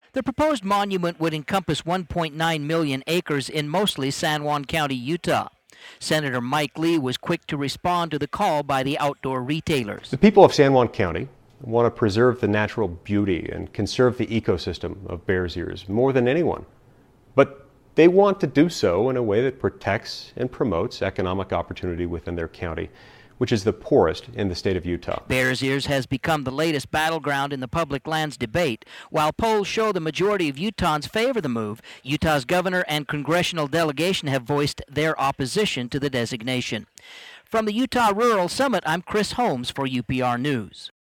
The proposed monument would encompass 1.9 million acres in mostly San Juan County, Utah. Senator Mike Lee was quick to respond to the call by the outdoor retailers. The people of San Juan County want to preserve the natural beauty and conserve the ecosystem of Bears Ears more than anyone. But they want to do so in a way that protects and promotes economic opportunity within their county, which is the poorest in the state of Utah. Bears Ears has become the latest battleground in the public lands debate. While polls show the majority of Utahns favor the move, Utah's governor and congressional delegation have voiced their opposition to the designation. From the Utah Rural Summit, I'm Chris Holmes for UPR News.